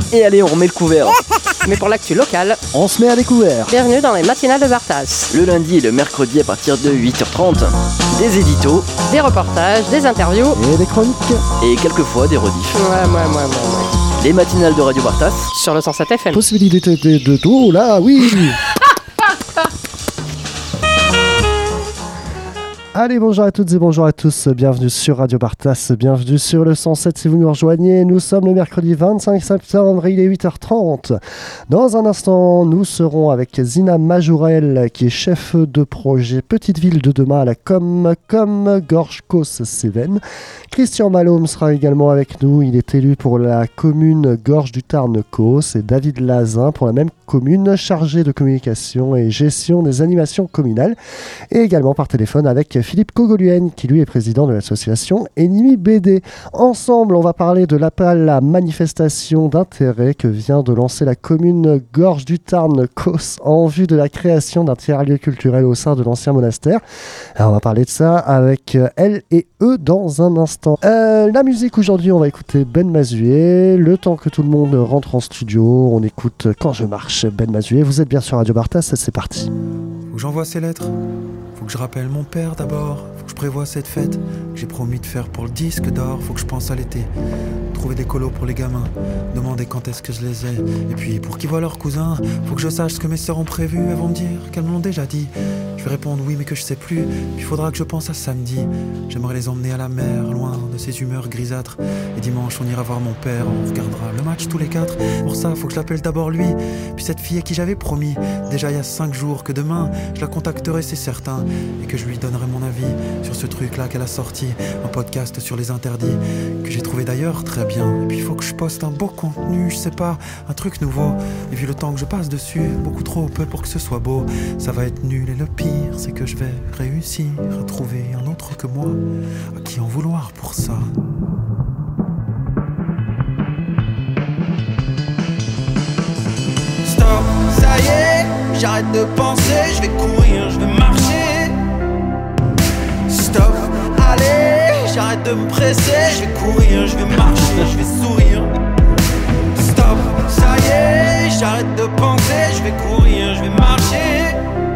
Et allez, on remet le couvert. Mais pour l'actu locale, On se met à découvert. bienvenue dans les matinales de Bartas. Le lundi et le mercredi à partir de 8h30. Des éditos Des reportages, des interviews. Et des chroniques. et quelquefois des rediffs. Ouais. Les matinales de Radio Bartas. Sur le 107 FM. Possibilité de tout, là, oui. Allez, bonjour à toutes et bonjour à tous, bienvenue sur Radio Bartas, bienvenue sur le 107 si vous nous rejoignez. Nous sommes le mercredi 25 septembre, il est 8h30. Dans un instant, nous serons avec Zina Majourel, qui est chef de projet Petite Ville de demain à la Com Gorge-Causse-Cévennes. Christian Malhomme sera également avec nous, il est élu pour la commune Gorge du Tarn-Causse, et David Lazin pour la même commune, chargé de communication et gestion des animations communales, et également par téléphone avec Philippe Cogoluen, qui lui est président de l'association Enimi BD. Ensemble, on va parler de l'appel à manifestation d'intérêt que vient de lancer la commune Gorge du Tarn-Causse en vue de la création d'un tiers-lieu culturel au sein de l'ancien monastère. Alors, on va parler de ça avec elle et eux dans un instant. La musique aujourd'hui, on va écouter Ben Mazué. Le temps que tout le monde rentre en studio, on écoute Quand je marche, Ben Mazué. Vous êtes bien sur Radio Bartas, c'est parti. Faut que j'envoie ces lettres, faut que je rappelle mon père d'abord, faut que je prévoie cette fête que j'ai promis de faire pour le disque d'or, faut que je pense à l'été, trouver des colos pour les gamins, demander quand est-ce que je les ai, et puis pour qu'ils voient leurs cousins, faut que je sache ce que mes sœurs ont prévu, elles vont me dire qu'elles me l'ont déjà dit, je vais répondre oui mais que je sais plus, puis faudra que je pense à samedi, j'aimerais les emmener à la mer, loin de ces humeurs grisâtres, et dimanche on ira voir mon père, on regardera le match tous les quatre, pour ça faut que je l'appelle d'abord lui, puis cette fille à qui j'avais promis, déjà il y a 5 jours que demain, je la contacterai c'est certain, et que je lui donnerai mon avis sur ce truc là qu'elle a sorti, un podcast sur les interdits, que j'ai trouvé d'ailleurs très bien, et puis il faut que je poste un beau contenu, je sais pas, un truc nouveau, et vu le temps que je passe dessus, beaucoup trop peu pour que ce soit beau, ça va être nul et le pire c'est que je vais réussir à trouver un autre que moi, à qui en vouloir pour ça. Stop, ça y est, j'arrête de penser, je vais courir, je vais marcher. Stop, allez, j'arrête de me presser, je vais courir, je vais marcher, je vais sourire. Stop, ça y est, j'arrête de penser, je vais courir, je vais marcher.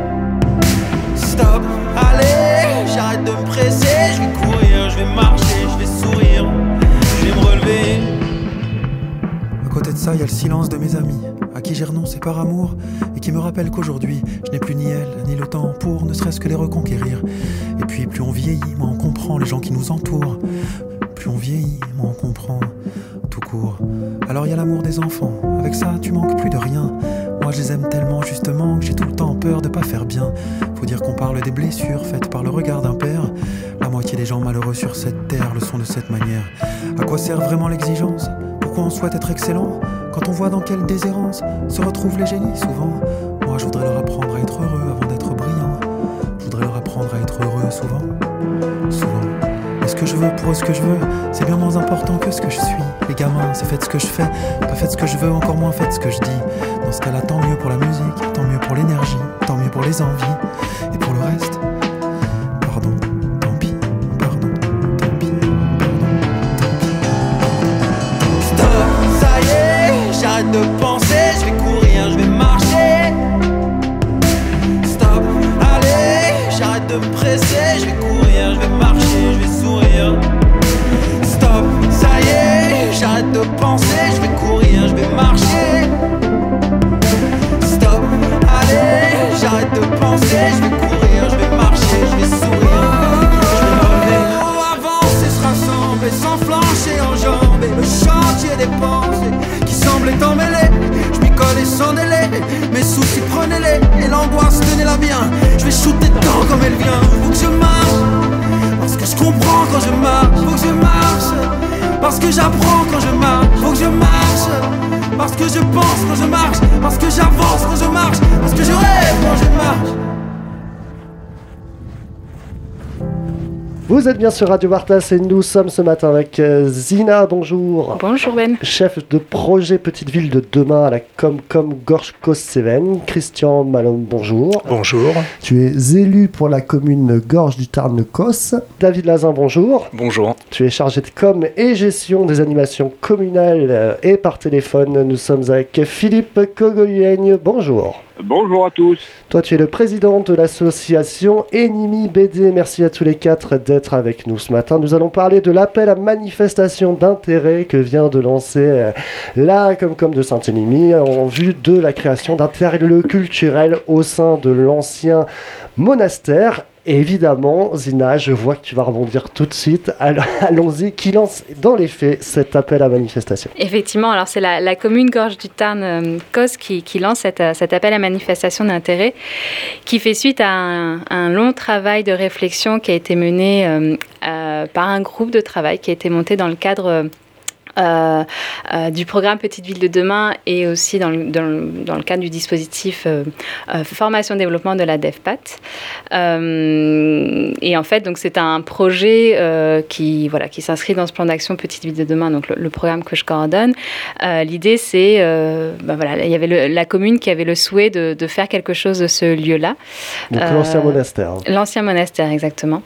Stop, allez, j'arrête de me presser, je vais courir, je vais marcher, je vais sourire, je vais me relever. À côté de ça, il y a le silence de mes amis, à qui j'ai renoncé par amour, et qui me rappellent qu'aujourd'hui, je n'ai plus ni elle, ni le temps pour ne serait-ce que les reconquérir. Et puis plus on vieillit, moins on comprend les gens qui nous entourent. Plus on vieillit, moins on comprend tout court. Alors il y a l'amour des enfants, avec ça tu manques plus de rien. Moi je les aime tellement justement que j'ai tout le temps peur de pas faire bien. Faut dire qu'on parle des blessures faites par le regard d'un père. La moitié des gens malheureux sur cette terre le sont de cette manière. À quoi sert vraiment l'exigence ? Pourquoi on souhaite être excellent quand on voit dans quelle déshérence se retrouvent les génies souvent? Moi je voudrais leur apprendre à être heureux avant d'être brillant. Je voudrais leur apprendre à être heureux souvent. Et ce que je veux pour eux, ce que je veux, c'est bien moins important que ce que je suis. Les gamins, c'est faites ce que je fais, pas faites ce que je veux, encore moins faites ce que je dis. Dans ce cas-là, tant mieux pour la musique, tant mieux pour l'énergie, tant mieux pour les envies. Et pour le reste, pardon, tant pis, pardon, tant pis, pardon, tant pis. Stop, ça y est, j'arrête de penser, je vais courir, je vais marcher. Stop, allez, j'arrête de me presser, je vais courir, je vais marcher, je vais sourire. Stop, ça y est, j'arrête de penser, je vais courir, je vais marcher. Stop, allez, j'arrête de penser, je vais courir, je vais marcher, je vais sourire, je vais me relever. Oh, avancer, se rassembler, sans flancher en jambes, et le chantier des pensées qui semblait emmêlé. Je m'y collais sans délai, mes soucis prenez-les, et l'angoisse tenez-la bien. Je vais shooter dedans comme elle vient. Faut que je marche, parce que je comprends quand je marche. Faut que je marche, parce que j'apprends quand je marche. Faut que je marche, parce que je pense quand je marche. Parce que j'avance quand je marche. Parce que je rêve quand je marche. Vous êtes bien sur Radio Vartas et nous sommes ce matin avec Zina, bonjour. Bonjour Ben. Chef de projet Petite Ville de demain à la Comcom Gorge-Causse-Cévennes. Christian Malhomme, bonjour. Bonjour. Tu es élu pour la commune Gorge du Tarn-Causse. David Lazin, bonjour. Bonjour. Tu es chargé de com et gestion des animations communales et par téléphone. Nous sommes avec Philippe Cogolienne, bonjour. Bonjour à tous. Toi, tu es le président de l'association Enimi BD. Merci à tous les quatre d'être avec nous ce matin. Nous allons parler de l'appel à manifestation d'intérêt que vient de lancer la Comcom de Saint-Enimy en vue de la création d'un lieu culturel au sein de l'ancien monastère. Et évidemment, Zina, je vois que tu vas rebondir tout de suite. Alors, allons-y, qui lance dans les faits cet appel à manifestation? Effectivement, alors c'est la commune Gorge du Tarn-Causse qui lance cet appel à manifestation d'intérêt qui fait suite à un long travail de réflexion qui a été mené par un groupe de travail qui a été monté dans le cadre du programme Petite Ville de demain et aussi dans le cadre du dispositif formation-développement de la DEFPAT. Et en fait, donc, c'est un projet qui s'inscrit dans ce plan d'action Petite Ville de demain, donc le programme que je coordonne. L'idée, c'est, il y avait la commune qui avait le souhait de faire quelque chose de ce lieu-là. Donc l'ancien monastère. L'ancien monastère, exactement.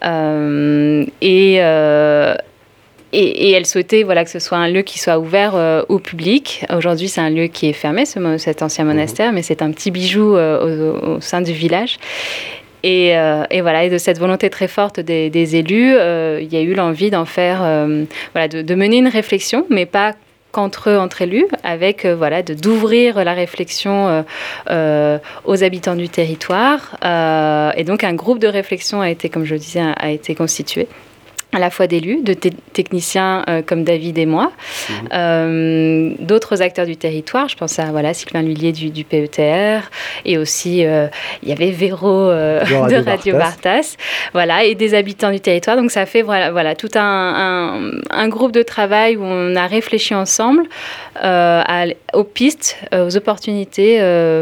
Et elle souhaitait que ce soit un lieu qui soit ouvert au public. Aujourd'hui, c'est un lieu qui est fermé, cet ancien monastère, mais c'est un petit bijou au sein du village. Et de cette volonté très forte des élus, il y a eu l'envie d'en faire, de mener une réflexion, mais pas entre élus, avec d'ouvrir la réflexion aux habitants du territoire. Et donc, un groupe de réflexion a été constitué, à la fois d'élus, de techniciens comme David et moi, d'autres acteurs du territoire. Je pense à Sylvain Lhuillier du PETR, et aussi il y avait Véro de Radio Vartas, et des habitants du territoire. Donc ça fait tout un groupe de travail où on a réfléchi ensemble aux pistes, aux opportunités,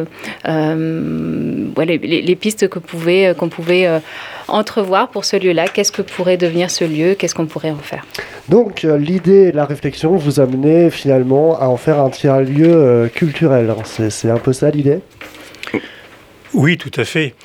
les pistes qu'on pouvait entrevoir pour ce lieu-là. Qu'est-ce que pourrait devenir ce lieu? Qu'est-ce qu'on pourrait en faire? Donc, l'idée et la réflexion vous amenez finalement à en faire un tiers-lieu culturel. C'est un peu ça l'idée? Oui, tout à fait.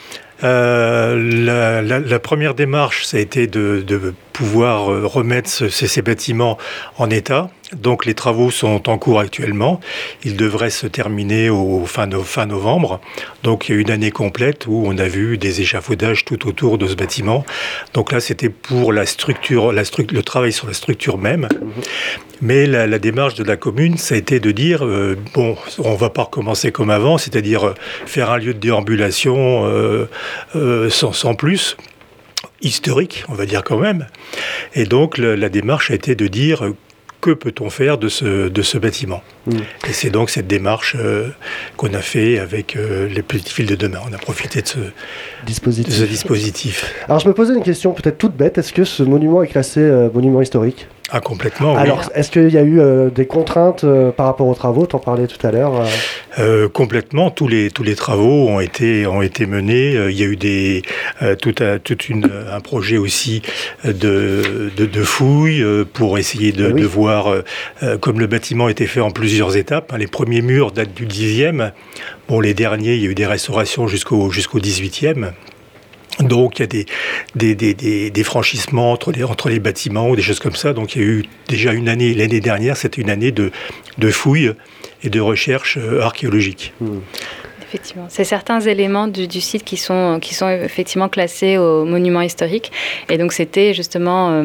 La première démarche, ça a été de pouvoir remettre ces bâtiments en état. Donc les travaux sont en cours actuellement. Ils devraient se terminer fin novembre. Donc il y a une année complète où on a vu des échafaudages tout autour de ce bâtiment. Donc là, c'était pour la structure, le travail sur la structure même. Mais la démarche de la commune, ça a été de dire, on va pas recommencer comme avant, c'est-à-dire faire un lieu de déambulation sans plus, historique, on va dire quand même. Et donc la démarche a été de dire, que peut-on faire de ce bâtiment? Et c'est donc cette démarche qu'on a fait avec les Petites Villes de demain. On a profité de ce dispositif. Alors je me posais une question peut-être toute bête. Est-ce que ce monument est classé monument historique? Ah, complètement, oui. Alors, est-ce qu'il y a eu des contraintes par rapport aux travaux? Tu en parlais tout à l'heure. Complètement. Tous les travaux ont été menés. Il y a eu un projet aussi de fouilles pour essayer de voir, comme le bâtiment était fait en plusieurs étapes. Les premiers murs datent du 10e. Les derniers, il y a eu des restaurations jusqu'au 18e. Donc il y a des franchissements entre les bâtiments ou des choses comme ça. Donc il y a eu déjà l'année dernière, c'était une année de fouilles et de recherche archéologique. Effectivement, c'est certains éléments du site qui sont effectivement classés au monument historique. Et donc c'était justement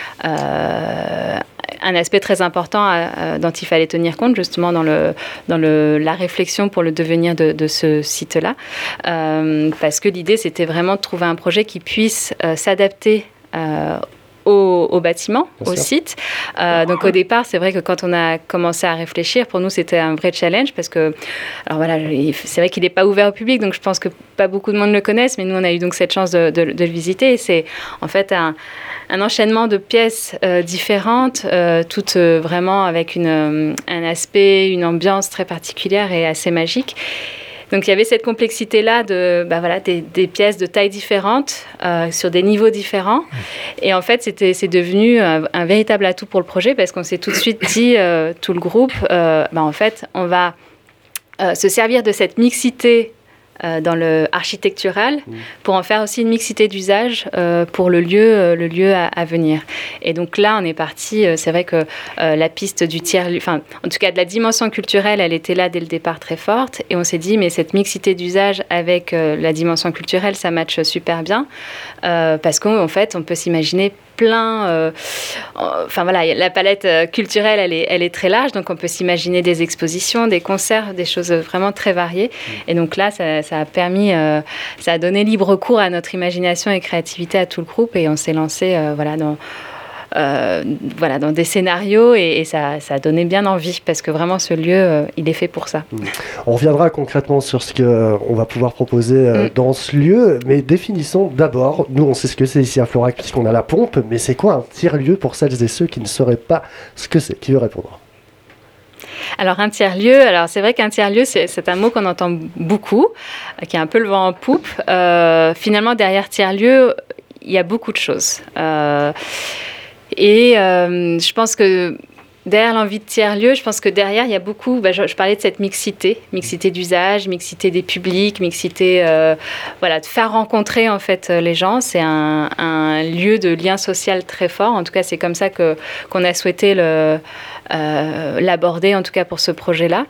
un aspect très important dont il fallait tenir compte justement dans la réflexion pour le devenir de ce site-là. Parce que l'idée, c'était vraiment de trouver un projet qui puisse s'adapter au bâtiment, au site. Donc au départ, c'est vrai que quand on a commencé à réfléchir, pour nous, c'était un vrai challenge parce que, c'est vrai qu'il n'est pas ouvert au public, donc je pense que pas beaucoup de monde le connaissent, mais nous, on a eu donc cette chance de le visiter. Et c'est en fait un enchaînement de pièces différentes, toutes vraiment avec un aspect, une ambiance très particulière et assez magique. Donc il y avait cette complexité-là des pièces de tailles différentes, sur des niveaux différents. Et en fait, c'est devenu un véritable atout pour le projet parce qu'on s'est tout de suite dit, tout le groupe, en fait, on va se servir de cette mixité dans le architectural pour en faire aussi une mixité d'usage pour le lieu à venir. Et donc là, on est parti, c'est vrai que la piste du tiers-lieu, enfin, en tout cas de la dimension culturelle, elle était là dès le départ très forte. Et on s'est dit, mais cette mixité d'usage avec la dimension culturelle, ça matche super bien. Parce qu'en fait, on peut s'imaginer plein... la palette culturelle, elle est très large, donc on peut s'imaginer des expositions, des concerts, des choses vraiment très variées. Et donc là, ça a permis... ça a donné libre cours à notre imagination et créativité à tout le groupe, et on s'est lancé dans des scénarios, et ça a donné bien envie, parce que vraiment, ce lieu, il est fait pour ça. On reviendra concrètement sur ce qu'on va pouvoir proposer dans ce lieu, mais définissons d'abord, nous on sait ce que c'est ici à Florac puisqu'on a la pompe, mais c'est quoi un tiers-lieu pour celles et ceux qui ne sauraient pas ce que c'est? Qui veut répondre? Alors, un tiers-lieu, c'est vrai qu'un tiers-lieu, c'est un mot qu'on entend beaucoup, qui a un peu le vent en poupe. Finalement, derrière tiers-lieu, il y a beaucoup de choses. Je pense que derrière l'envie de tiers-lieu, je pense que derrière, il y a beaucoup... je parlais de cette mixité d'usage, mixité des publics, mixité... de faire rencontrer, en fait, les gens. C'est un lieu de lien social très fort. En tout cas, c'est comme ça qu'on a souhaité l'aborder, en tout cas pour ce projet-là.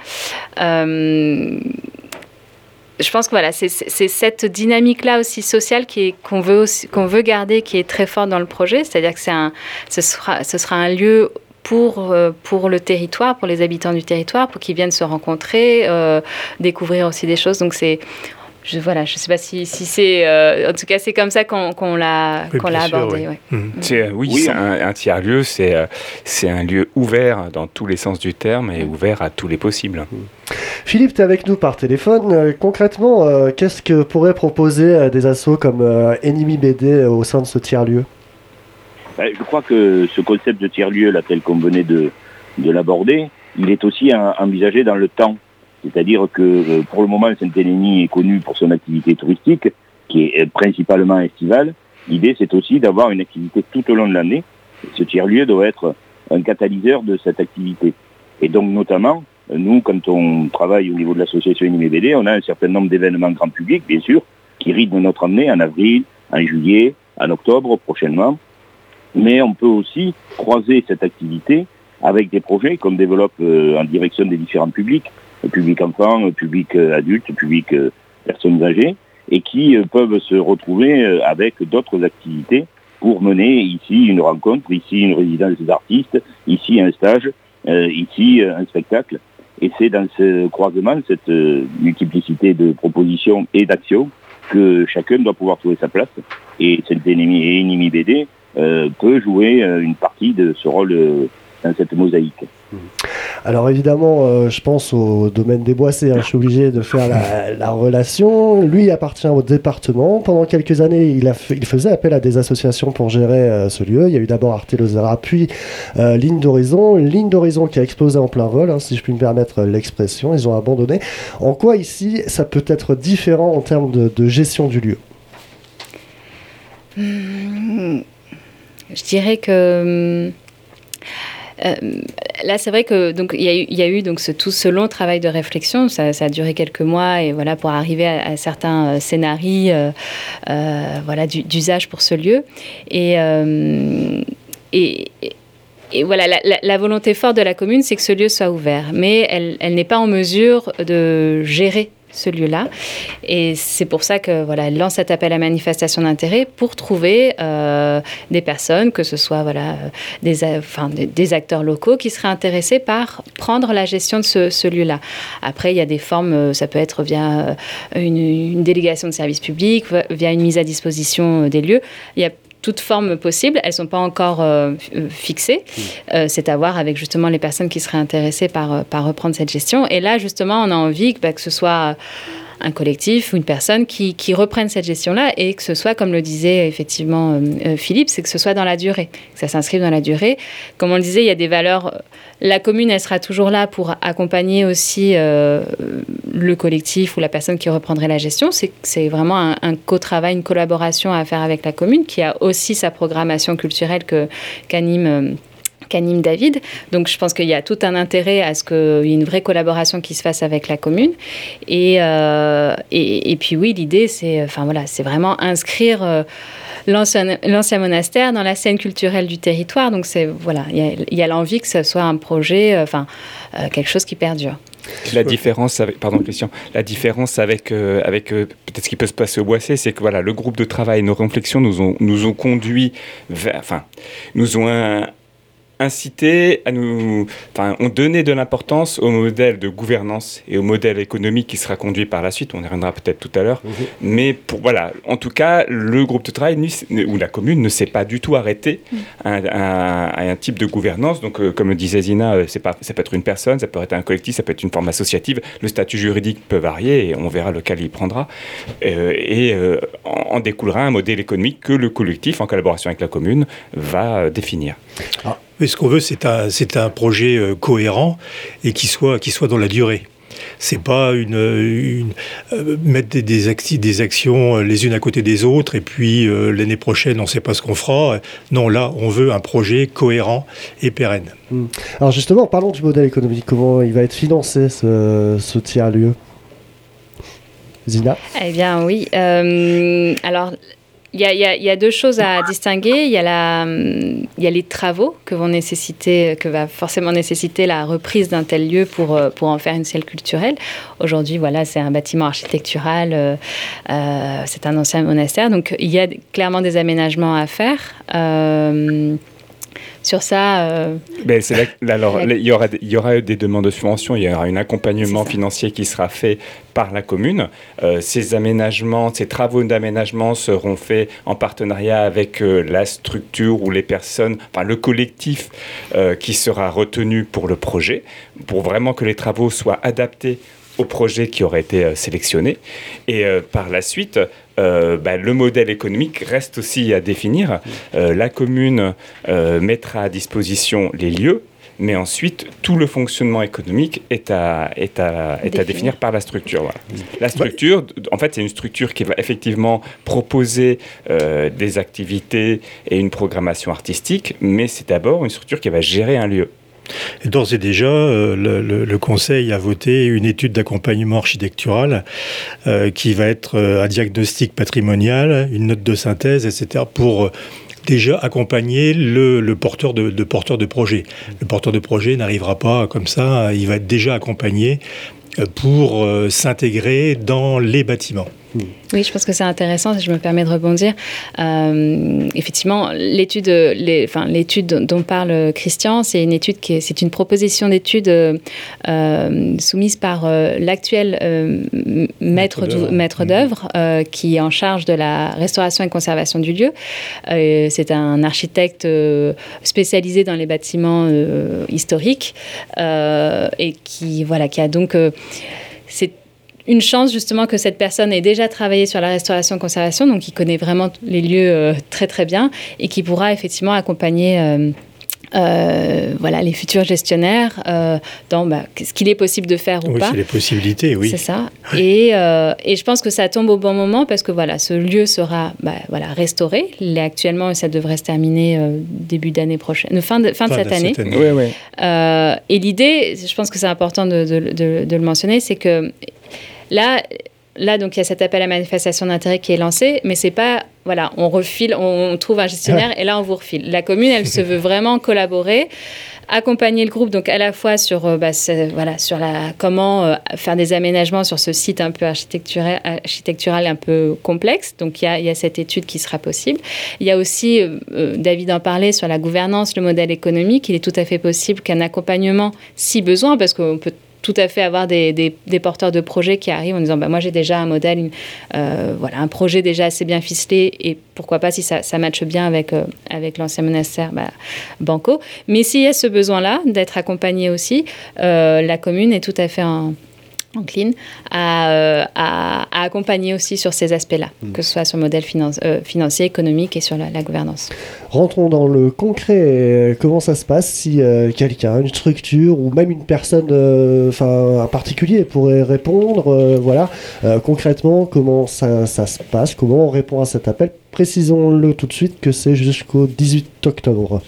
Je pense que c'est cette dynamique-là aussi sociale qu'on veut garder, qui est très forte dans le projet. C'est-à-dire que ce sera un lieu pour le territoire, pour les habitants du territoire, pour qu'ils viennent se rencontrer, découvrir aussi des choses. Donc je ne sais pas si c'est... en tout cas, c'est comme ça qu'on l'a abordé. Oui. C'est un tiers-lieu, c'est un lieu ouvert dans tous les sens du terme et ouvert à tous les possibles. Philippe, tu es avec nous par téléphone. Concrètement, qu'est-ce que pourraient proposer des assos comme Enemy BD au sein de ce tiers-lieu? Je crois que ce concept de tiers-lieu, là, tel qu'on venait de l'aborder, il est aussi envisagé dans le temps. C'est-à-dire que pour le moment, Saint-Hélény est connu pour son activité touristique, qui est principalement estivale. L'idée, c'est aussi d'avoir une activité tout au long de l'année. Ce tiers-lieu doit être un catalyseur de cette activité. Et donc, notamment, nous, quand on travaille au niveau de l'association Enemy BD, on a un certain nombre d'événements grand public, bien sûr, qui rythment notre année en avril, en juillet, en octobre prochainement. Mais on peut aussi croiser cette activité avec des projets qu'on développe en direction des différents publics, public enfant, public adulte, public personnes âgées, et qui peuvent se retrouver avec d'autres activités pour mener ici une rencontre, ici une résidence des artistes, ici un stage, ici un spectacle. Et c'est dans ce croisement, cette multiplicité de propositions et d'actions, que chacun doit pouvoir trouver sa place. Et Enemy BD peut jouer une partie de ce rôle dans cette mosaïque. Alors évidemment, je pense au domaine des Boissés, je suis obligé de faire la relation. Lui appartient au département. Pendant quelques années, il faisait appel à des associations pour gérer ce lieu. Il y a eu d'abord Arte Lozera, puis Ligne d'Horizon qui a explosé en plein vol, si je puis me permettre l'expression. Ils ont abandonné. En quoi ici, ça peut être différent en termes de gestion du lieu? Je dirais que... là, c'est vrai que donc il y a eu donc tout ce long travail de réflexion. Ça a duré quelques mois, et pour arriver à certains scénarios, d'usage pour ce lieu. Et la volonté forte de la commune, c'est que ce lieu soit ouvert, mais elle n'est pas en mesure de gérer ce lieu-là. Et c'est pour ça que elle lance cet appel à manifestation d'intérêt pour trouver des personnes, que ce soit des acteurs locaux qui seraient intéressés par prendre la gestion de ce lieu-là. Après, il y a des formes, ça peut être via une délégation de service public, via une mise à disposition des lieux. Il y a toutes formes possibles, elles ne sont pas encore fixées. C'est à voir avec justement les personnes qui seraient intéressées par reprendre cette gestion. Et là, justement, on a envie que ce soit un collectif ou une personne qui reprenne cette gestion-là, et que ce soit, comme le disait effectivement Philippe, c'est que ce soit dans la durée, que ça s'inscrive dans la durée. Comme on le disait, il y a des valeurs... La commune, elle sera toujours là pour accompagner aussi le collectif ou la personne qui reprendrait la gestion. C'est vraiment un co-travail, une collaboration à faire avec la commune, qui a aussi sa programmation culturelle qu'anime David. Donc, je pense qu'il y a tout un intérêt à ce qu'il y ait une vraie collaboration qui se fasse avec la commune. Et puis, oui, l'idée, c'est vraiment inscrire l'ancien monastère dans la scène culturelle du territoire. Donc, il y a l'envie que ce soit un projet, quelque chose qui perdure. La différence avec, Christian, peut-être ce qui peut se passer au Boissé, c'est que le groupe de travail, nos réflexions nous ont conduit nous ont incité ont donné de l'importance au modèle de gouvernance et au modèle économique qui sera conduit par la suite. On y reviendra peut-être tout à l'heure. Mais en tout cas, le groupe de travail ou la commune ne s'est pas du tout arrêté à un type de gouvernance. Donc, comme le disait Zina, ça peut être une personne, ça peut être un collectif, ça peut être une forme associative. Le statut juridique peut varier et on verra lequel il prendra. En découlera un modèle économique que le collectif, en collaboration avec la commune, va définir. Mais ce qu'on veut, c'est un projet cohérent et qui soit dans la durée. C'est pas mettre des actions les unes à côté des autres et puis l'année prochaine, on ne sait pas ce qu'on fera. Non, là, on veut un projet cohérent et pérenne. Alors justement, parlons du modèle économique. Comment il va être financé, ce tiers-lieu ? Zina ? Eh bien, oui. Alors... Il y a deux choses à distinguer. Il y a les travaux que va forcément nécessiter la reprise d'un tel lieu pour en faire une salle culturelle. Aujourd'hui, c'est un bâtiment architectural, c'est un ancien monastère, donc il y a clairement des aménagements à faire. Sur ça... c'est là, il y aura des demandes de subvention, il y aura un accompagnement financier qui sera fait par la commune. Ces travaux d'aménagement seront faits en partenariat avec la structure ou les personnes, le collectif qui sera retenu pour le projet, pour vraiment que les travaux soient adaptés au projet qui aurait été sélectionné. Et par la suite, le modèle économique reste aussi à définir. La commune mettra à disposition les lieux, mais ensuite, tout le fonctionnement économique est à définir par la structure. Voilà. La structure, en fait, c'est une structure qui va effectivement proposer des activités et une programmation artistique, mais c'est d'abord une structure qui va gérer un lieu. Et d'ores et déjà, le Conseil a voté une étude d'accompagnement architectural qui va être un diagnostic patrimonial, une note de synthèse, etc., pour déjà accompagner le porteur de projet. Le porteur de projet n'arrivera pas comme ça, il va être déjà accompagné pour s'intégrer dans les bâtiments. Oui, je pense que c'est intéressant, si je me permets de rebondir. Effectivement, l'étude dont parle Christian, c'est une proposition d'étude soumise par l'actuel maître d'œuvre qui est en charge de la restauration et conservation du lieu. C'est un architecte spécialisé dans les bâtiments historiques et qui a donc... c'est une chance justement que cette personne ait déjà travaillé sur la restauration-conservation, donc qui connaît vraiment les lieux très très bien et qui pourra effectivement accompagner les futurs gestionnaires dans ce qu'il est possible de faire ou pas. Oui, c'est les possibilités, oui. C'est ça. Et je pense que ça tombe au bon moment parce que ce lieu sera restauré. Actuellement, ça devrait se terminer début d'année prochaine, fin de cette année. Oui. Et l'idée, je pense que c'est important de le mentionner, c'est que Là, donc, il y a cet appel à manifestation d'intérêt qui est lancé, mais c'est pas, on refile, on trouve un gestionnaire et là, on vous refile. La commune, elle se veut vraiment collaborer, accompagner le groupe, donc à la fois sur comment faire des aménagements sur ce site un peu architectural un peu complexe. Donc, il y a cette étude qui sera possible. Il y a aussi, David en parlait, sur la gouvernance, le modèle économique. Il est tout à fait possible qu'un accompagnement, si besoin, parce qu'on peut tout à fait avoir des porteurs de projets qui arrivent en disant moi j'ai déjà un modèle, un projet déjà assez bien ficelé et pourquoi pas si ça matche bien avec l'ancien monastère, banco. Mais s'il y a ce besoin-là d'être accompagné aussi, la commune est tout à fait encline à accompagner aussi sur ces aspects-là, que ce soit sur le modèle financier, économique et sur la gouvernance. Rentrons dans le concret. Comment ça se passe si quelqu'un, une structure ou même une personne, un particulier pourrait répondre concrètement, comment ça se passe? Comment on répond à cet appel? Précisons-le tout de suite que c'est jusqu'au 18 octobre.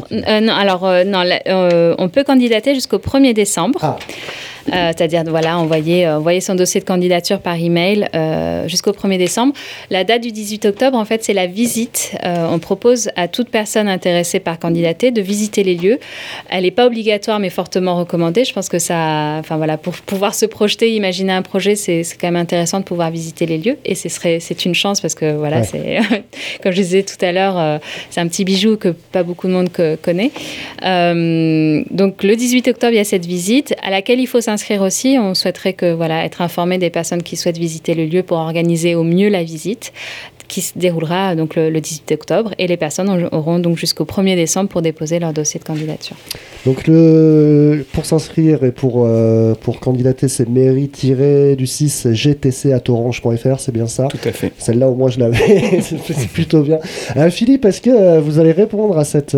On peut candidater jusqu'au 1er décembre. C'est-à-dire envoyer son dossier de candidature par email jusqu'au 1er décembre. La date du 18 octobre, en fait, c'est la visite. On propose à toute personne intéressée par candidater de visiter les lieux. Elle n'est pas obligatoire, mais fortement recommandée. Je pense que pour pouvoir se projeter, imaginer un projet, c'est quand même intéressant de pouvoir visiter les lieux. Et c'est une chance parce que c'est, comme je disais tout à l'heure, c'est un petit bijou que pas beaucoup de monde connaît. Donc le 18 octobre, il y a cette visite à laquelle il faut s'inscrire aussi. On souhaiterait être informé des personnes qui souhaitent visiter le lieu pour organiser au mieux la visite qui se déroulera donc le 18 octobre et les personnes auront donc jusqu'au 1er décembre pour déposer leur dossier de candidature. Donc pour s'inscrire et pour candidater, c'est mairie-du6gtc@orange.fr, c'est bien ça? Tout à fait. Celle-là au moins je l'avais, c'est plutôt bien. Philippe, est-ce que vous allez répondre à cet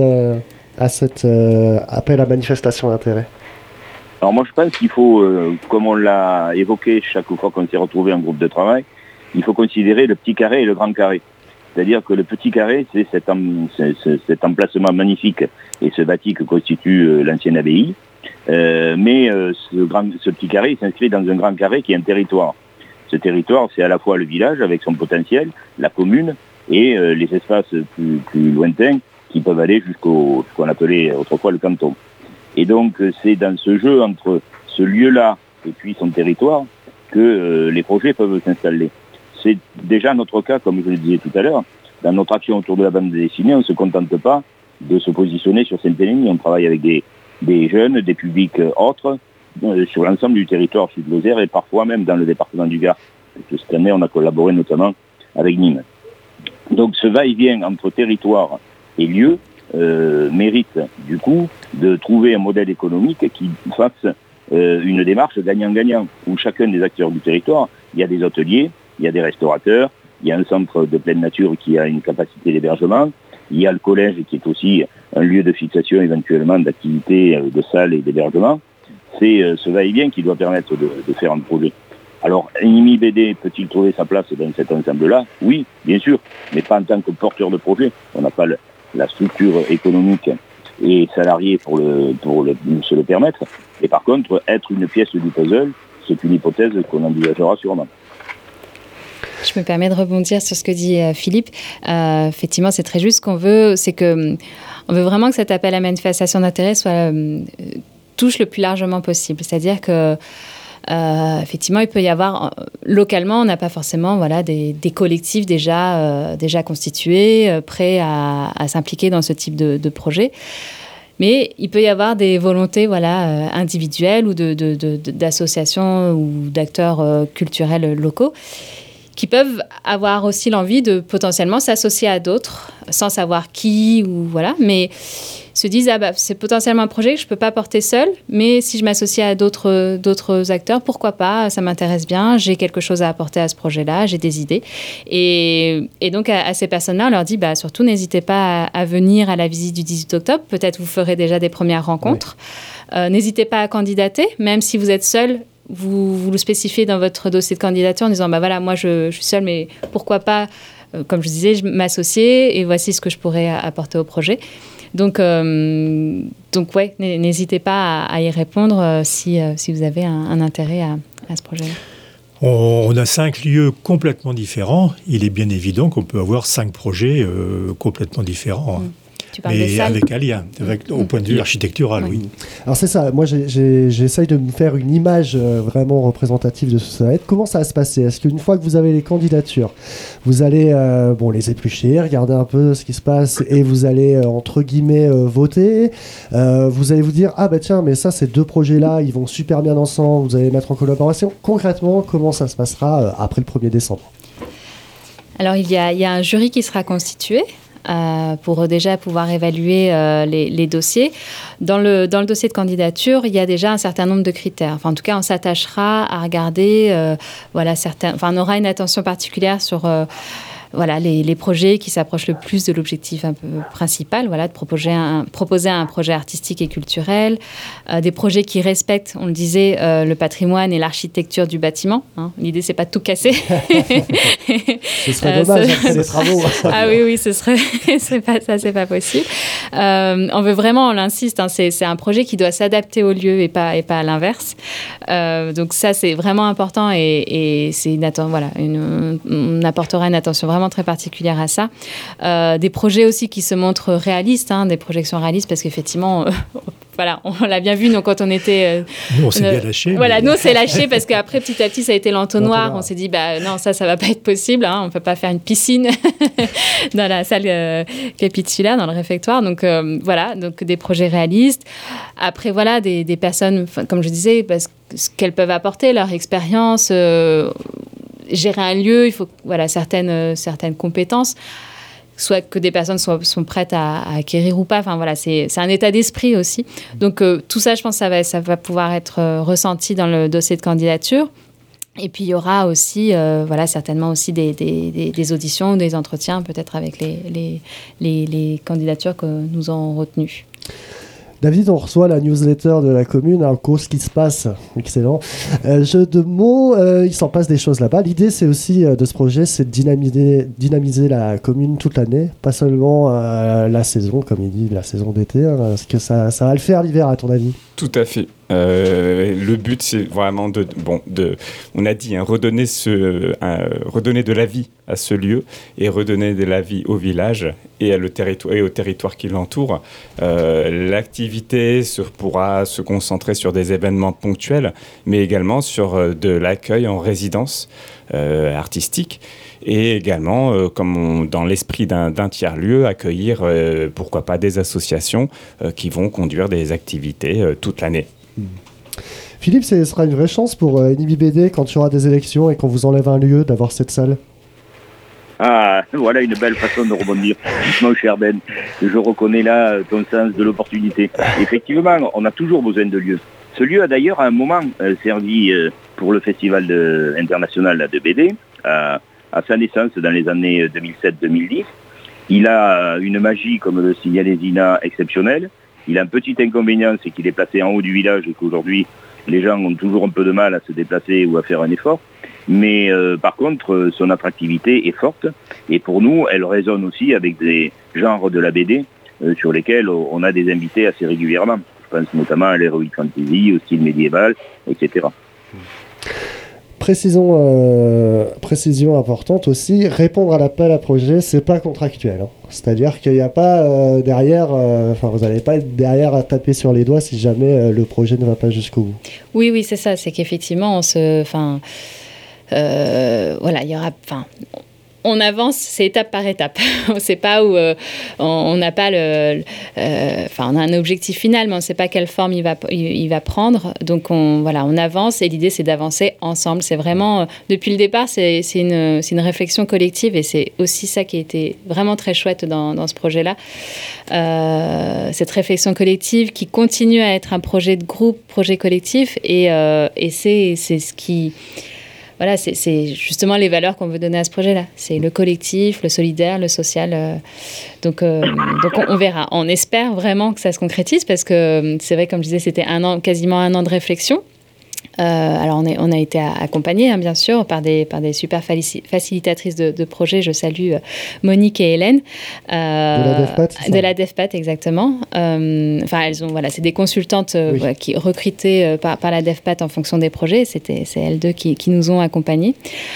appel à manifestation d'intérêt? Alors moi je pense qu'il faut, comme on l'a évoqué chaque fois qu'on s'est retrouvé en groupe de travail, il faut considérer le petit carré et le grand carré. C'est-à-dire que le petit carré, c'est cet emplacement magnifique et ce bâti que constitue l'ancienne abbaye. Mais ce petit carré s'inscrit dans un grand carré qui est un territoire. Ce territoire, c'est à la fois le village avec son potentiel, la commune et les espaces plus lointains qui peuvent aller ce qu'on appelait autrefois le canton. Et donc, c'est dans ce jeu entre ce lieu-là et puis son territoire que les projets peuvent s'installer. C'est déjà notre cas, comme je le disais tout à l'heure. Dans notre action autour de la bande dessinée, on ne se contente pas de se positionner sur Saint-Hélény. On travaille avec des jeunes, des publics autres, sur l'ensemble du territoire sud-Lozère et parfois même dans le département du Gard. Cette année, on a collaboré notamment avec Nîmes. Donc, ce va-et-vient entre territoire et lieu mérite du coup de trouver un modèle économique qui fasse une démarche gagnant-gagnant, où chacun des acteurs du territoire, il y a des hôteliers, il y a des restaurateurs, il y a un centre de pleine nature qui a une capacité d'hébergement, il y a le collège qui est aussi un lieu de fixation éventuellement d'activités de salles et d'hébergement. C'est ce va-et-vient qui doit permettre de faire un projet. Alors, Nimi BD peut-il trouver sa place dans cet ensemble-là? Oui, bien sûr, mais pas en tant que porteur de projet. On n'a pas la structure économique et salariée pour se le permettre. Et par contre, être une pièce du puzzle, c'est une hypothèse qu'on envisagera sûrement. Je me permets de rebondir sur ce que dit Philippe. Effectivement, c'est très juste. Ce qu'on veut, c'est que on veut vraiment que cet appel à manifestation d'intérêt touche le plus largement possible. C'est-à-dire que effectivement, il peut y avoir localement, on n'a pas forcément des collectifs déjà constitués, prêts à s'impliquer dans ce type de projet. Mais il peut y avoir des volontés individuelles ou d'associations ou d'acteurs culturels locaux qui peuvent avoir aussi l'envie de potentiellement s'associer à d'autres sans savoir qui mais se disent c'est potentiellement un projet que je peux pas porter seul, mais si je m'associe à d'autres acteurs, pourquoi pas, ça m'intéresse bien, j'ai quelque chose à apporter à ce projet-là, j'ai des idées. Et donc à ces personnes-là, on leur dit surtout n'hésitez pas à venir à la visite du 18 octobre, peut-être vous ferez déjà des premières rencontres. Ouais. N'hésitez pas à candidater, même si vous êtes seul. Vous le spécifiez dans votre dossier de candidature en disant moi je suis seule, mais pourquoi pas, comme je disais, m'associer et voici ce que je pourrais apporter au projet. Donc n'hésitez pas à y répondre si vous avez un intérêt à ce projet-là. On a 5 lieux complètement différents. Il est bien évident qu'on peut avoir 5 projets complètement différents. Mais avec un lien, au point de vue architectural, oui. Alors c'est ça, moi j'essaye de me faire une image vraiment représentative de ce que ça va être. Comment ça va se passer? Est-ce qu'une fois que vous avez les candidatures, vous allez les éplucher, regarder un peu ce qui se passe et vous allez, entre guillemets, voter? Vous allez vous dire, tiens, mais ça, ces 2 projets-là, ils vont super bien ensemble, vous allez les mettre en collaboration. Concrètement, comment ça se passera après le 1er décembre? Alors il y a un jury qui sera constitué. pour déjà pouvoir évaluer les dossiers. Dans le dossier de candidature, il y a déjà un certain nombre de critères. Enfin, en tout cas, on s'attachera à regarder, on aura une attention particulière sur les projets qui s'approchent le plus de l'objectif un peu principal, de proposer un projet artistique et culturel, des projets qui respectent, on le disait, le patrimoine et l'architecture du bâtiment. L'idée, c'est pas de tout casser. Ce serait dommage après les travaux. Ah oui, c'est pas possible. On veut vraiment, on l'insiste, c'est un projet qui doit s'adapter au lieu et pas à l'inverse. Donc ça, c'est vraiment important et c'est on apportera une attention vraiment très particulière à ça. Des projets aussi qui se montrent réalistes, des projections réalistes, parce qu'effectivement, on l'a bien vu, nous, quand on était... nous, on s'est bien lâché. Nous, on s'est lâché parce qu'après, petit à petit, ça a été l'entonnoir. On s'est dit, non, ça va pas être possible. On ne peut pas faire une piscine dans la salle Capitula, dans le réfectoire. Donc, donc des projets réalistes. Après, des personnes, comme je disais, parce que ce qu'elles peuvent apporter, leur expérience... gérer un lieu, il faut certaines compétences, soit que des personnes sont prêtes à acquérir ou pas. C'est un état d'esprit aussi. Donc tout ça, je pense, ça va pouvoir être ressenti dans le dossier de candidature. Et puis il y aura aussi, certainement aussi des auditions, des entretiens, peut-être avec les candidatures que nous avons retenues. David, on reçoit la newsletter de la commune, ce qui se passe, excellent. Jeu de mots, il s'en passe des choses là-bas. L'idée, c'est aussi de ce projet, c'est de dynamiser la commune toute l'année, pas seulement la saison, comme il dit, la saison d'été. Est-ce que ça va le faire l'hiver, à ton avis ? Tout à fait. Le but, c'est vraiment on a dit, redonner de la vie à ce lieu et redonner de la vie au village et au territoire qui l'entoure. L'activité pourra se concentrer sur des événements ponctuels, mais également sur de l'accueil en résidence artistique. Et également, dans l'esprit d'un tiers-lieu, accueillir, pourquoi pas, des associations qui vont conduire des activités toute l'année. Philippe, ce sera une vraie chance pour NIBBD quand il y aura des élections et qu'on vous enlève un lieu d'avoir cette salle. Ah, voilà une belle façon de rebondir. Mon cher Ben, je reconnais là ton sens de l'opportunité. Effectivement, on a toujours besoin de lieux. Ce lieu a d'ailleurs à un moment servi pour le festival international de BD, à sa naissance dans les années 2007-2010. Il a une magie, comme le signalait Zina, exceptionnelle. Il a un petit inconvénient, c'est qu'il est placé en haut du village et qu'aujourd'hui, les gens ont toujours un peu de mal à se déplacer ou à faire un effort. Mais par contre, son attractivité est forte. Et pour nous, elle résonne aussi avec des genres de la BD sur lesquels on a des invités assez régulièrement. Je pense notamment à l'heroic fantasy, au style médiéval, etc. Précision importante aussi, répondre à l'appel à projet, c'est pas contractuel. C'est-à-dire qu'il n'y a pas derrière, vous n'allez pas être derrière à taper sur les doigts si jamais le projet ne va pas jusqu'au bout. Oui, c'est ça. C'est qu'effectivement, il y aura... On avance, c'est étape par étape. On ne sait pas où... on n'a pas on a un objectif final, mais on ne sait pas quelle forme il va prendre. Donc, on avance. Et l'idée, c'est d'avancer ensemble. C'est vraiment... depuis le départ, c'est une réflexion collective. Et c'est aussi ça qui a été vraiment très chouette dans ce projet-là. Cette réflexion collective qui continue à être un projet de groupe, projet collectif. Et c'est ce qui... c'est justement les valeurs qu'on veut donner à ce projet-là. C'est le collectif, le solidaire, le social. Donc on verra. On espère vraiment que ça se concrétise parce que c'est vrai, comme je disais, c'était quasiment un an de réflexion. Alors on a été accompagnés, bien sûr, par des super facilitatrices de projets. Je salue Monique et Hélène. De la DEFPAT, exactement. Elles ont, c'est des consultantes qui recrutées par la DEFPAT en fonction des projets. C'est elles deux qui nous ont accompagnés.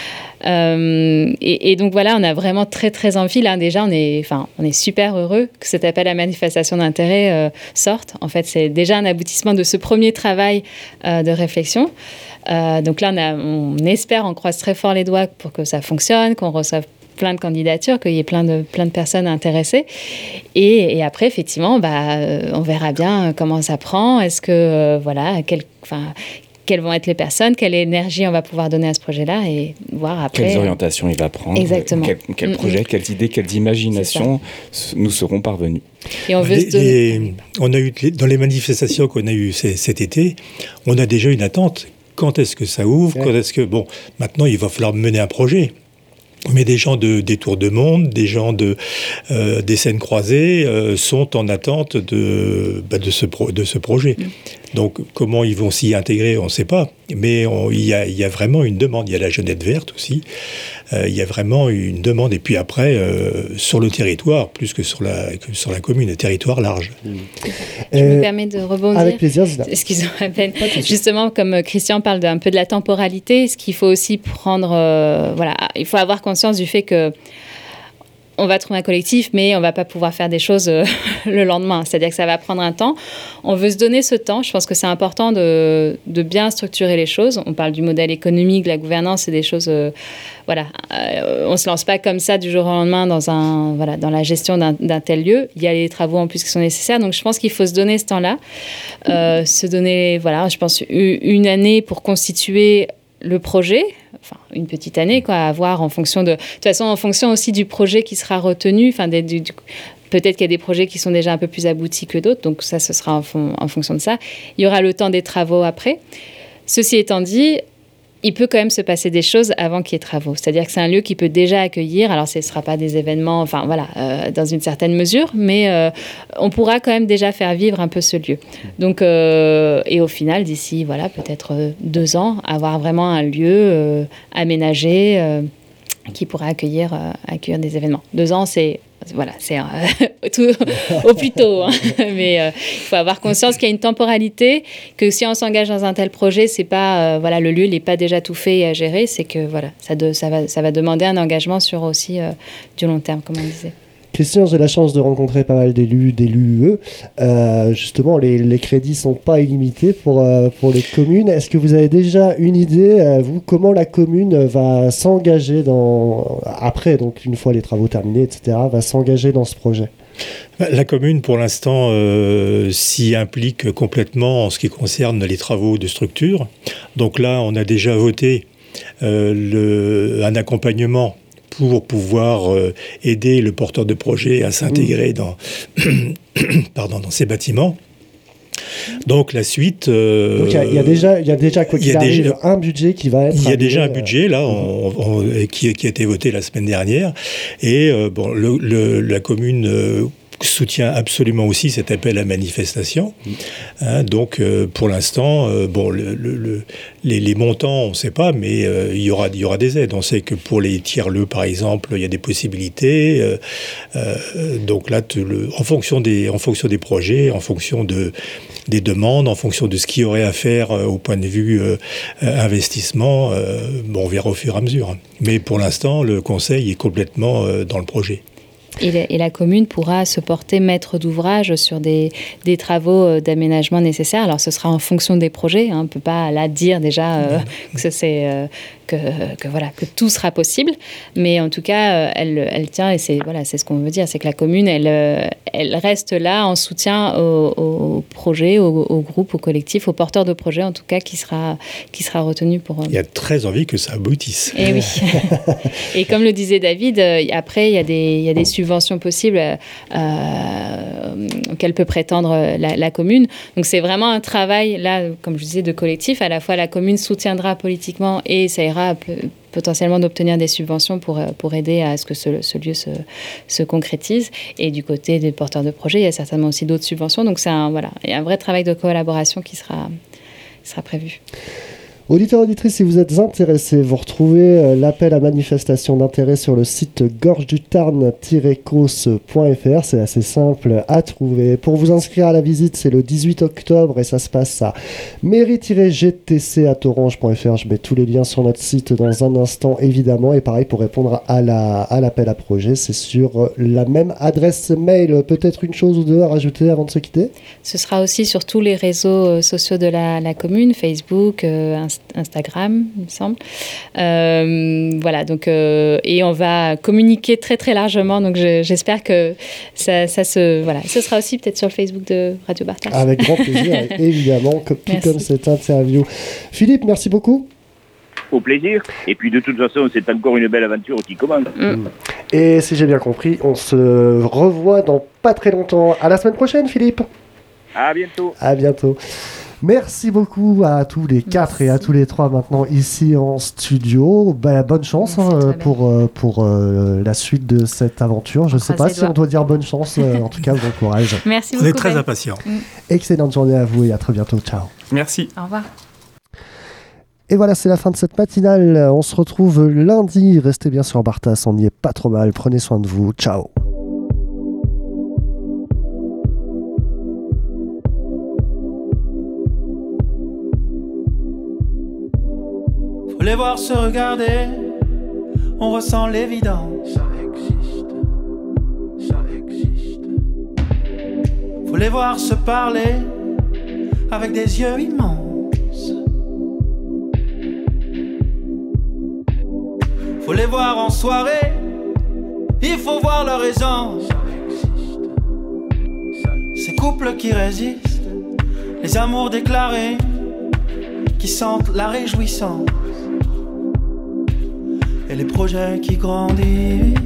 Et donc on a vraiment très très envie là déjà, on est super heureux que cet appel à manifestation d'intérêt sorte. En fait, c'est déjà un aboutissement de ce premier travail de réflexion. Donc là, on espère, on croise très fort les doigts pour que ça fonctionne, qu'on reçoive plein de candidatures, qu'il y ait plein de personnes intéressées. Et après, effectivement, on verra bien comment ça prend. Est-ce que quelles vont être les personnes, quelle énergie on va pouvoir donner à ce projet-là et voir après. Quelles orientations il va prendre. Exactement. Quel projet, quelles idées, quelles imaginations nous seront parvenues. Et on veut on a eu, dans les manifestations qu'on a eues cet été, on a déjà une attente. Quand est-ce que ça ouvre? Quand est-ce que... Bon, maintenant, il va falloir mener un projet. Mais des gens des Tours de Monde, des gens des Seines croisées sont en attente de ce projet. Donc, comment ils vont s'y intégrer, on ne sait pas. Mais il y a vraiment une demande. Il y a la Jeunette verte aussi. Il y a vraiment une demande. Et puis après, sur le territoire, plus que sur la commune, le territoire large. Je me permets de rebondir. Avec plaisir, Zina. Excusez-moi à peine. Justement, comme Christian parle un peu de la temporalité, ce qu'il faut aussi prendre... il faut avoir conscience du fait que on va trouver un collectif, mais on ne va pas pouvoir faire des choses le lendemain. C'est-à-dire que ça va prendre un temps. On veut se donner ce temps. Je pense que c'est important de bien structurer les choses. On parle du modèle économique, de la gouvernance, c'est des choses... on ne se lance pas comme ça du jour au lendemain dans la gestion d'un tel lieu. Il y a les travaux en plus qui sont nécessaires. Donc, je pense qu'il faut se donner ce temps-là. Se donner, je pense, une année pour constituer le projet, enfin une petite année à voir en fonction de toute façon en fonction aussi du projet qui sera retenu, peut-être qu'il y a des projets qui sont déjà un peu plus aboutis que d'autres, donc ça ce sera en fonction de ça. Il y aura le temps des travaux après. Ceci étant dit, il peut quand même se passer des choses avant qu'il y ait travaux. C'est-à-dire que c'est un lieu qui peut déjà accueillir, alors ce ne sera pas des événements, dans une certaine mesure, mais on pourra quand même déjà faire vivre un peu ce lieu. Donc, et au final, d'ici, peut-être 2 ans, avoir vraiment un lieu aménagé qui pourra accueillir des événements. 2 ans, c'est tout au plus tôt. Mais il faut avoir conscience qu'il y a une temporalité, que si on s'engage dans un tel projet, c'est pas le lieu n'est pas déjà tout fait et à gérer, c'est que ça va demander un engagement sur aussi du long terme, comme on disait. Christian, j'ai la chance de rencontrer pas mal d'élus UE. Justement, les crédits ne sont pas illimités pour les communes. Est-ce que vous avez déjà une idée, comment la commune va s'engager après, donc une fois les travaux terminés, etc., va s'engager dans ce projet? La commune, pour l'instant, s'y implique complètement en ce qui concerne les travaux de structure. Donc là, on a déjà voté un accompagnement pour pouvoir aider le porteur de projet à s'intégrer dans ces bâtiments. Donc la suite... Donc il y a déjà quoi qu'il arrive, un budget qui va être... Il y a déjà un budget là qui a été voté la semaine dernière. Et la commune... soutient absolument aussi cet appel à manifestation. Donc, pour l'instant, les montants, on ne sait pas, mais il y aura des aides. On sait que pour les tiers-lieux, par exemple, il y a des possibilités. Donc là, en fonction des projets, en fonction des demandes, en fonction de ce qu'il y aurait à faire au point de vue investissement, on verra au fur et à mesure. Mais pour l'instant, le conseil est complètement dans le projet. Et la commune pourra se porter maître d'ouvrage sur des travaux d'aménagement nécessaires. Alors, ce sera en fonction des projets. On ne peut pas là dire déjà que tout sera possible. Mais en tout cas, elle tient, et c'est ce qu'on veut dire, c'est que la commune, elle reste là en soutien au projet, au groupe, au collectif, au porteur de projet, en tout cas, qui sera retenu pour... Il y a très envie que ça aboutisse. Et oui. Et comme le disait David, après, il y a des subventions possibles auxquelles peut prétendre la commune. Donc, c'est vraiment un travail, là, comme je disais, de collectif. À la fois, la commune soutiendra politiquement et ça ira potentiellement d'obtenir des subventions pour aider à ce que ce lieu se concrétise. Et du côté des porteurs de projets, il y a certainement aussi d'autres subventions. Donc, il y a un vrai travail de collaboration qui sera prévu. Auditeurs, auditrices, si vous êtes intéressés, vous retrouvez l'appel à manifestation d'intérêt sur le site gorgedutarn-causse.fr. C'est assez simple à trouver. Pour vous inscrire à la visite, c'est le 18 octobre et ça se passe à mairie-gtc@orange.fr. Je mets tous les liens sur notre site dans un instant, évidemment. Et pareil, pour répondre à l'appel à projet, c'est sur la même adresse mail. Peut-être une chose ou deux à rajouter avant de se quitter ? Ce sera aussi sur tous les réseaux sociaux de la commune, Facebook, Instagram, Instagram, il me semble. Voilà, donc, et on va communiquer très très largement, donc j'espère que ça ce sera aussi peut-être sur le Facebook de Radio Bartas. Avec grand plaisir, évidemment, tout comme cette interview. Philippe, merci beaucoup. Au plaisir. Et puis de toute façon, c'est encore une belle aventure qui commence. Et si j'ai bien compris, on se revoit dans pas très longtemps. À la semaine prochaine, Philippe. À bientôt. À bientôt. Merci beaucoup à tous les 4 et à tous les 3 maintenant ici en studio. Bonne chance pour la suite de cette aventure. Je ne sais pas si on doit dire bonne chance. En tout cas, bon courage. Merci beaucoup. On est très impatients. Excellente journée à vous et à très bientôt. Ciao. Merci. Au revoir. Et voilà, c'est la fin de cette matinale. On se retrouve lundi. Restez bien sur Bartas, on n'y est pas trop mal. Prenez soin de vous. Ciao. Faut les voir se regarder, on ressent l'évidence. Ça existe, ça existe. Faut les voir se parler avec des yeux immenses. Faut les voir en soirée, il faut voir leur aisance. Ces couples qui résistent, les amours déclarés, qui sentent la réjouissance. Et les projets qui grandissent.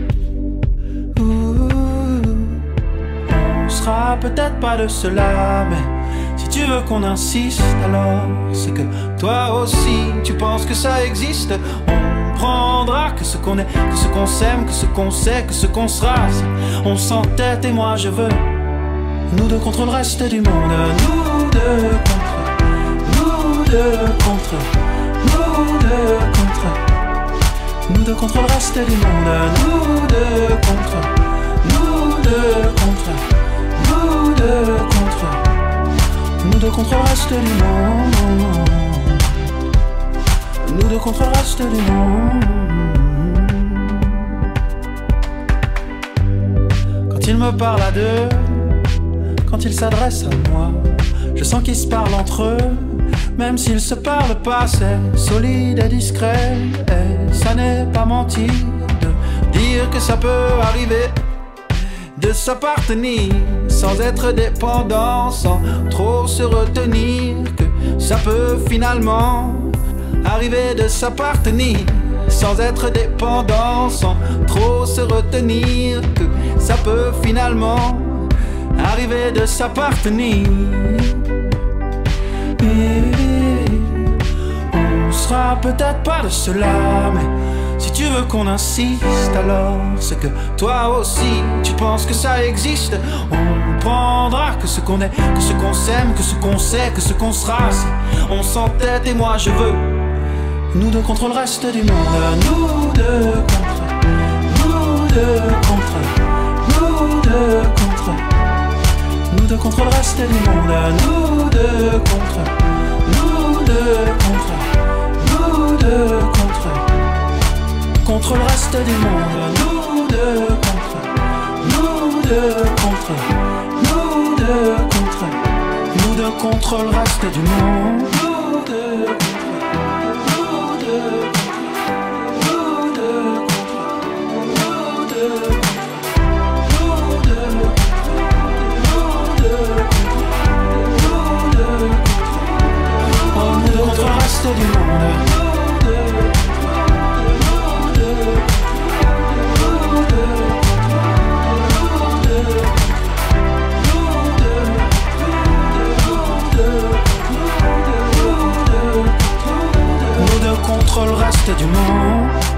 On sera peut-être pas de cela, mais si tu veux qu'on insiste, alors c'est que toi aussi tu penses que ça existe. On prendra que ce qu'on est, que ce qu'on s'aime, que ce qu'on sait, que ce qu'on sera. On s'entête et moi je veux nous deux contre le reste du monde. Nous deux contre, nous deux contre, nous deux contre, nous deux contre le reste du monde. Nous deux contre, nous deux contre, nous deux contre, nous deux contre le reste du monde. Nous deux contre le reste du monde. Quand ils me parlent à deux, quand ils s'adressent à moi, je sens qu'ils se parlent entre eux. Même s'ils se parlent pas, c'est solide et discret. Et ça n'est pas mentir de dire que ça peut arriver de s'appartenir sans être dépendant, sans trop se retenir. Que ça peut finalement arriver de s'appartenir sans être dépendant, sans trop se retenir. Que ça peut finalement arriver de s'appartenir. On sera peut-être pas de cela, mais si tu veux qu'on insiste, alors c'est que toi aussi tu penses que ça existe. On prendra que ce qu'on est, que ce qu'on s'aime, que ce qu'on sait, que ce qu'on sera. Si on s'entête et moi je veux nous deux contre le reste du monde. Nous deux contre, nous deux contre, nous deux contre, nous deux contre le reste du monde. Nous deux contre, nous deux contre, nous deux contre, contre le reste du monde. Nous deux contre, nous deux contre, nous deux contre, nous deux contre le reste du monde. Nous deux contre, nous deux contre, nous deux contre, nous deux contre le reste du monde. Nous deux contre le reste du monde.